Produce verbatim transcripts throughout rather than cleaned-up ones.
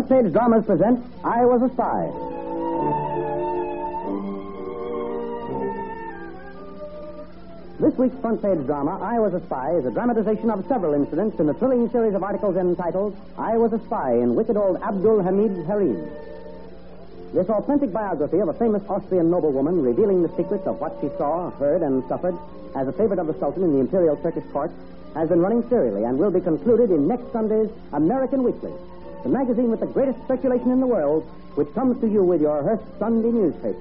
Front Stage Dramas present I Was a Spy. This week's Front Page drama, I Was a Spy, is a dramatization of several incidents in the thrilling series of articles entitled I Was a Spy in Wicked Old Abdul Hamid Harim. This authentic biography of a famous Austrian noblewoman revealing the secrets of what she saw, heard, and suffered as a favorite of the Sultan in the Imperial Turkish court has been running serially and will be concluded in next Sunday's American Weekly, the magazine with the greatest circulation in the world, which comes to you with your Hearst Sunday newspaper.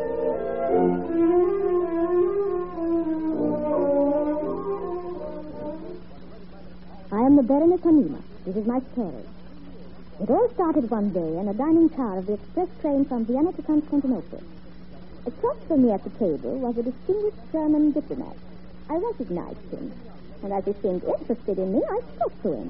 I am the Baroness Hanima. This is my story. It all started one day in a dining car of the express train from Vienna to Constantinople. Across from me at the table was a distinguished German diplomat. I recognized him, and as he seemed interested in me, I spoke to him.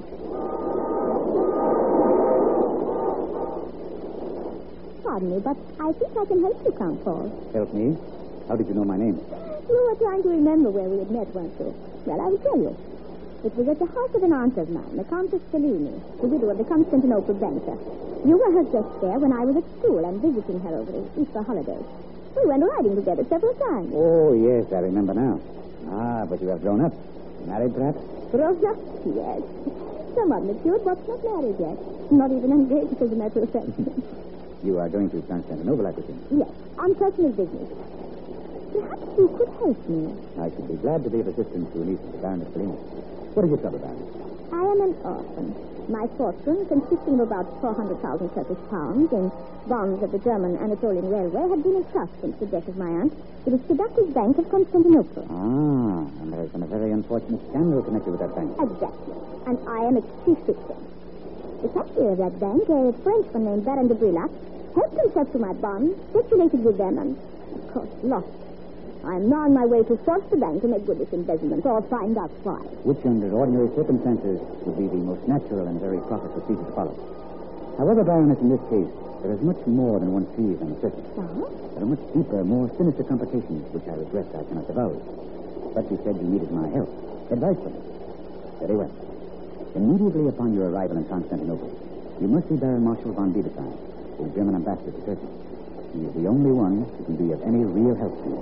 Pardon me, but I think I can help you, Count Paul. Help me? How did you know my name? You were trying to remember where we had met, weren't you? Well, I will tell you. It was at the house of an aunt of mine, the Countess Cellini, the widow of the Constantinople banker. You were her guest there when I was at school and visiting her over the Easter holidays. We went riding together several times. Oh, yes, I remember now. Ah, but you have grown up. Married, perhaps? Grown up? Yes. Somewhat matured, but not married yet. Not even engaged, as a matter of fact. You are going to Constantinople, I presume? Yes, on personal business. Perhaps you could help me. I should be glad to be of assistance to a niece of the Baroness Cellini. What is your trouble, Baroness? I am an orphan. My fortune, consisting of about four hundred thousand Turkish pounds in bonds of the German Anatolian Railway, had been in trust since the death of my aunt to the Seductive Bank of Constantinople. Ah, and there has been a very unfortunate scandal connected with that bank. Exactly. And I am its chief victim. The cashier of that bank, a Frenchman named Baron de Brillac, helped himself to my bonds, speculated with them, and, of course, lost. I am now on my way to force the bank to make good this embezzlement, or find out why. Which, under ordinary circumstances, would be the most natural and very proper procedure to follow. However, Baroness, in this case, there is much more than one sees on the surface. Uh-huh. There are much deeper, more sinister complications, which I regret I cannot divulge. But you said you needed my help. Advice from me. Very well. Immediately upon your arrival in Constantinople, you must see Baron Marshal von Biederstein, the German ambassador to Turkey. He is the only one who can be of any real help to you.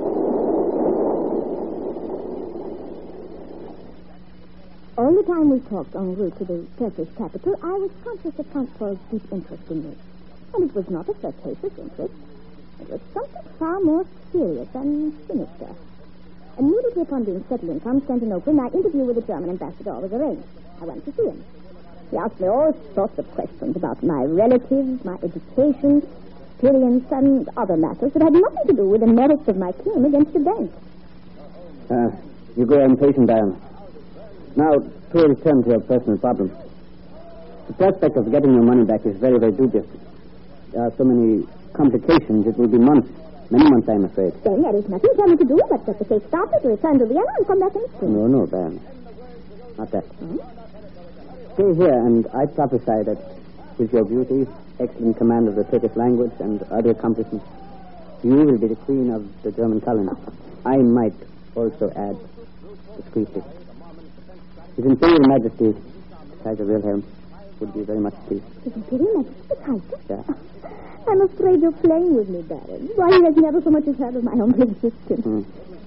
All the time we talked en route to the Turkish capital, I was conscious of Count Paul's deep interest in me. And it was not a flirtatious interest. It was something far more serious and sinister. Immediately upon being settled in Constantinople, my interview with the German ambassador was arranged. I went to see him. He asked me all sorts of questions about my relatives, my education, experience, and other matters that had nothing to do with the merits of my claim against the bank. Uh, you grow impatient, Baron. Now, please turn to your personal problem. The prospect of getting your money back is very, very dubious. There are so many complications, it will be months. Many months, I'm afraid. Then there is nothing for me to do but set the safe started to return to Vienna and come back in spring. No, no, Baron. Not that. Hmm? Stay here, and I prophesy that with your beauty, excellent command of the Turkish language, and other accomplishments, you will be the queen of the German colony. I might also add discreetly. His Imperial Majesty, Kaiser Wilhelm, would be very much pleased. His Imperial Majesty, the Kaiser? Yeah. I'm afraid you're playing with me, Baron. Why, he has never so much as heard of my humble existence. Mm.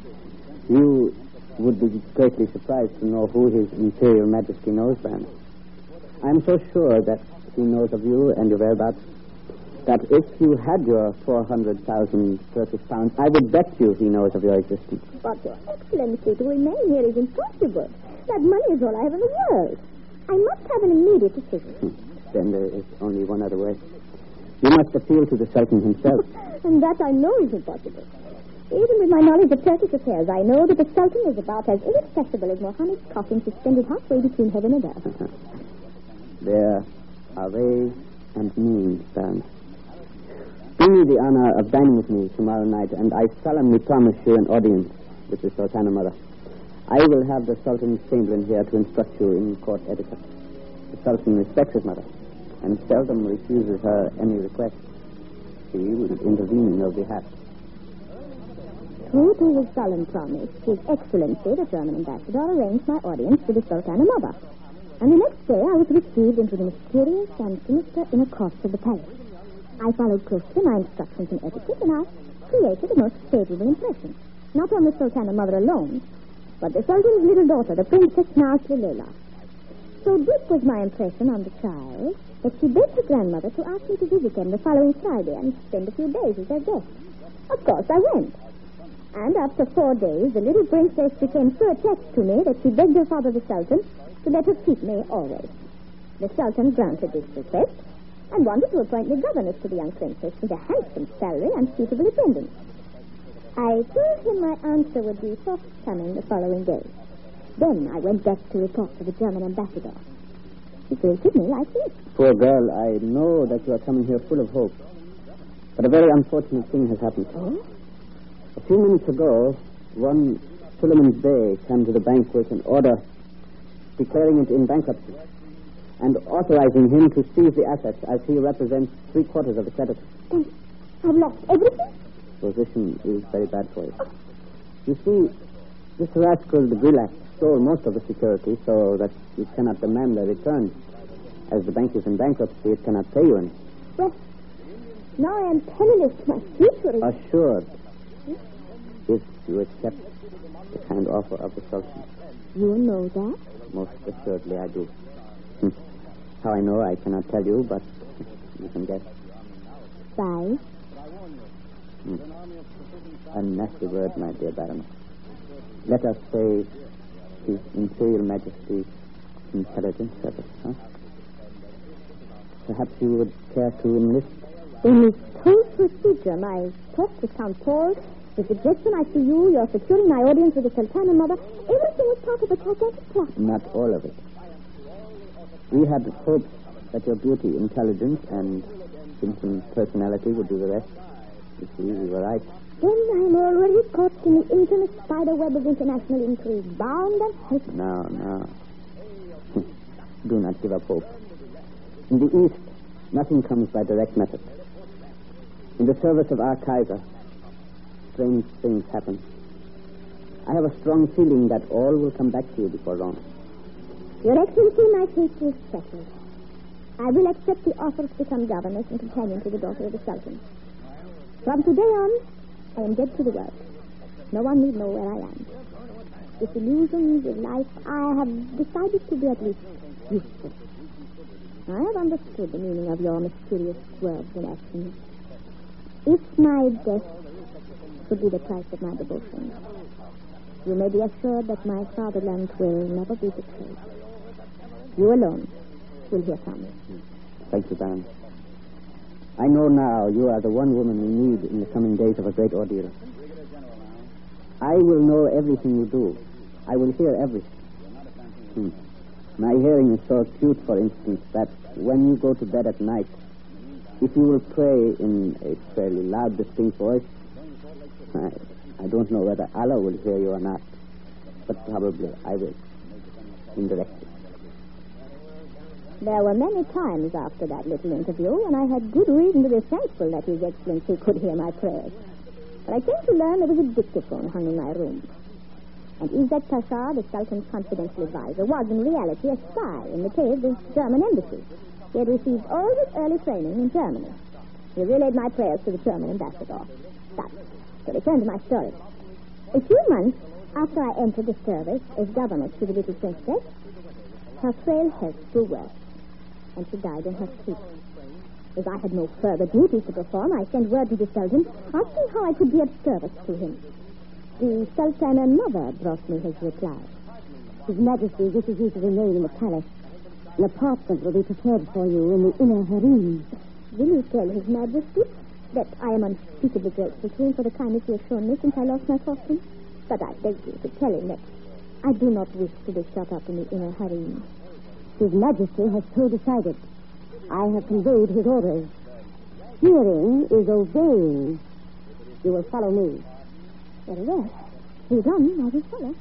You would be greatly surprised to know who His Imperial Majesty knows, Baron. I'm so sure that he knows of you and your whereabouts that if you had your four hundred thousand Turkish pounds, I would bet you he knows of your existence. But, Your Excellency, to remain here is impossible. That money is all I have in the world. I must have an immediate decision. Hmm. Then there is only one other way. You must appeal to the Sultan himself. And that I know is impossible. Even with my knowledge of Turkish affairs, I know that the Sultan is about as inaccessible as Mohammed's coffin suspended halfway between heaven and earth. Uh-huh. There are ways and means, Baron. Do me the honor of dining with me tomorrow night, and I solemnly promise you an audience with the Sultana Mother. I will have the Sultan's chamberlain here to instruct you in court etiquette. The Sultan respects his mother, and seldom refuses her any request. He will intervene in your behalf. True to his solemn promise, His Excellency, the German ambassador, arranged my audience with the Sultana Mother. And the next day I was received into the mysterious and sinister inner courts of the palace. I followed closely my instructions in etiquette, and I created a most favorable impression. Not on the Sultana mother alone, but the Sultan's little daughter, the Princess Nasri Leila. So deep was my impression on the child that she begged her grandmother to ask me to visit them the following Friday and spend a few days as their guest. Of course, I went. And after four days, the little princess became so attached to me that she begged her father, the Sultan, to let her keep me always. The Sultan granted this request and wanted to appoint me governess to the young princess with a handsome salary and suitable attendance. I told him my answer would be forthcoming the following day. Then I went back to report to the German ambassador. He greeted me like this. Poor girl, I know that you are coming here full of hope. But a very unfortunate thing has happened. Oh? A few minutes ago, one Suleiman Bey came to the bank with an order declaring it in bankruptcy and authorizing him to seize the assets as he represents three quarters of the creditors. Then I've lost everything? Position is very bad for you. You see, this rascal, the Grilak, stole most of the security so that you cannot demand their return. As the bank is in bankruptcy, it cannot pay you any. Well, now I am penniless. My future is... Assured. If you accept the kind offer of the Sultan. You know that? Most assuredly I do. Hmm. How I know, I cannot tell you, but you can guess. Five. Hmm. A nasty word, my dear Baron. Let us say His Imperial Majesty's intelligence service, huh? Perhaps you would care to enlist? In this whole procedure, my talk with Count Paul, the suggestion I see you, you're securing my audience with the Sultana mother, everything is part of a gigantic plot. Not all of it. We had hoped that your beauty, intelligence, and Simpson personality would do the rest. You see, we were right. Then I'm already caught in the infamous spider web of international intrigue, bound and helpless. No, no. Do not give up hope. In the East, nothing comes by direct method. In the service of our Kaiser, strange things happen. I have a strong feeling that all will come back to you before long. Your Excellency, my fate is settled. I will accept the offer to become governess and companion to the daughter of the Sultan. From today on, I am dead to the world. No one need know where I am. Disillusioned with life, I have decided to be at least useful. I have understood the meaning of your mysterious words and actions. If my death should be the price of my devotion, you may be assured that my fatherland will never be betrayed. You alone will hear from me. Thank you, Baron. I know now you are the one woman we need in the coming days of a great ordeal. I will know everything you do. I will hear everything. Hmm. My hearing is so acute, for instance, that when you go to bed at night, if you will pray in a fairly loud, distinct voice, I, I don't know whether Allah will hear you or not, but probably I will, indirectly. There were many times after that little interview when I had good reason to be thankful that His Excellency could hear my prayers. But I came to learn there was a dictaphone hung in my room. And Izzat Pasha, the Sultan's confidential advisor, was in reality a spy in the pay of the German embassy. He had received all his early training in Germany. He relayed my prayers to the German ambassador. But, to return to my story. A few months after I entered the service as governess to the little princess, her frail health grew worse, and she died in her sleep. As I had no further duties to perform, I sent word to the Sultan, asking how I could be of service to him. The Sultana mother brought me his reply. His Majesty wishes you to remain in the palace. An apartment will be prepared for you in the inner harem. Will you tell His Majesty that I am unspeakably grateful to him for the kindness he has shown me since I lost my fortune? But I beg you to tell him that I do not wish to be shut up in the inner harem. His Majesty has so decided. I have conveyed his orders. Hearing is obeying. You will follow me. Very well. He's on, I will follow.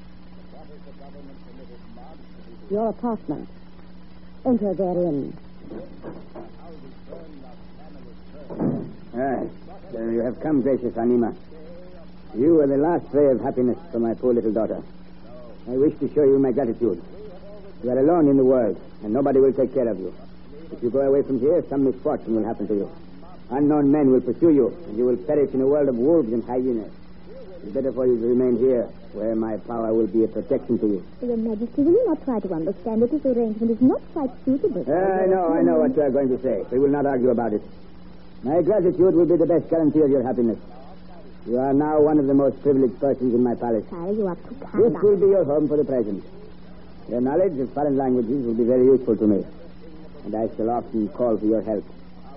Your apartment. Enter therein. Ah, there you have come, gracious Anima. You are the last ray of happiness for my poor little daughter. I wish to show you my gratitude. You are alone in the world, and nobody will take care of you. If you go away from here, some misfortune will happen to you. Unknown men will pursue you, and you will perish in a world of wolves and hyenas. It's better for you to remain here, where my power will be a protection to you. Your Majesty, will you not try to understand that this arrangement is not quite suitable? Uh, I know, I know what you are going to say. We will not argue about it. My gratitude will be the best guarantee of your happiness. You are now one of the most privileged persons in my palace. Harry, you are too kind. This will be your home for the present. Your knowledge of foreign languages will be very useful to me, and I shall often call for your help.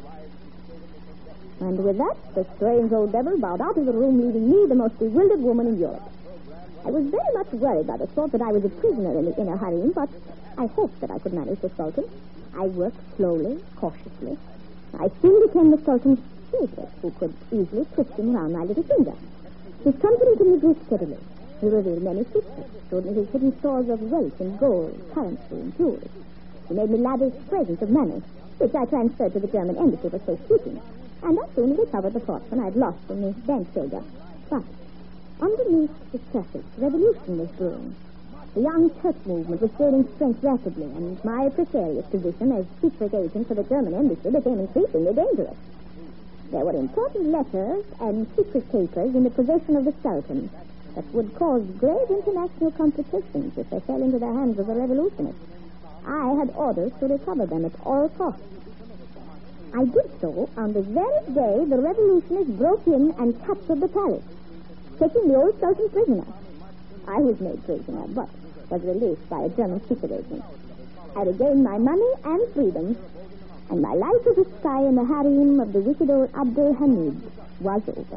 And with that, the strange old devil bowed out of the room, leaving me the most bewildered woman in Europe. I was very much worried by the thought that I was a prisoner in the inner harem, but I hoped that I could manage the Sultan. I worked slowly, cautiously. I soon became the Sultan's favorite, who could easily twist him around my little finger. His confidence in me grew steadily. He revealed many secrets, showed me his hidden stores of wealth in gold, currency, and jewels. He made me lavish presents of money, which I transferred to the German embassy for safekeeping. And I soon recovered the fortune I'd lost from the banksager. But underneath the surface, revolution was brewing. The young Turk movement was gaining strength rapidly, and my precarious position as secret agent for the German embassy became increasingly dangerous. There were important letters and secret papers in the possession of the Sultan that would cause grave international complications if they fell into the hands of the revolutionists. I had orders to recover them at all costs. I did so on the very day the revolutionists broke in and captured the palace, taking the old Sultan prisoner. I was made prisoner, but was released by a German secret agent. I regained my money and freedom, and my life as a spy in the harem of the wicked old Abdul Hamid was over.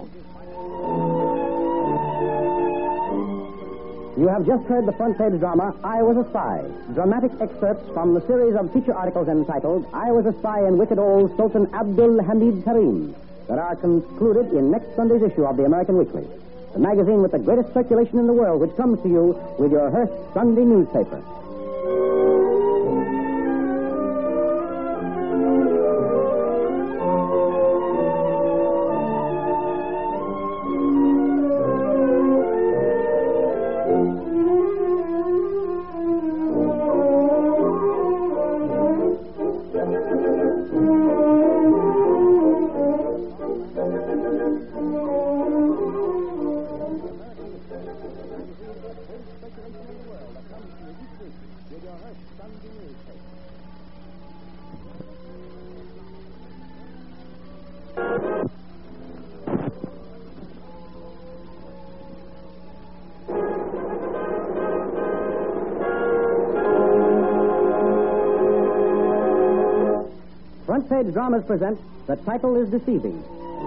You have just heard the front page drama, I Was a Spy. Dramatic excerpts from the series of feature articles entitled, I Was a Spy in Wicked Old Sultan Abdul Hamid's Harem, that are concluded in next Sunday's issue of the American Weekly, the magazine with the greatest circulation in the world, which comes to you with your Hearst Sunday newspaper. Front Page Dramas present The Title is Deceiving.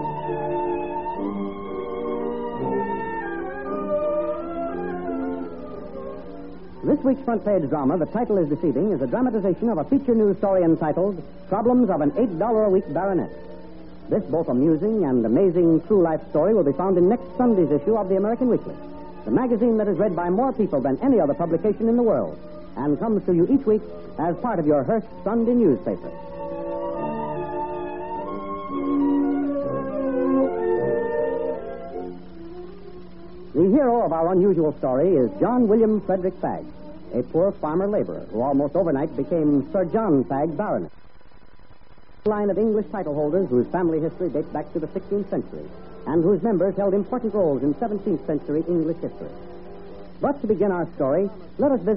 This week's Front Page drama, The Title is Deceiving, is a dramatization of a feature news story entitled Problems of an eight dollars a Week Baronet. This both amusing and amazing true life story will be found in next Sunday's issue of the American Weekly, the magazine that is read by more people than any other publication in the world, and comes to you each week as part of your Hearst Sunday newspaper. The hero of our unusual story is John William Frederick Fagg, a poor farmer laborer who almost overnight became Sir John Fagg, Baronet. A line of English title holders whose family history dates back to the sixteenth century and whose members held important roles in seventeenth century English history. But to begin our story, let us visit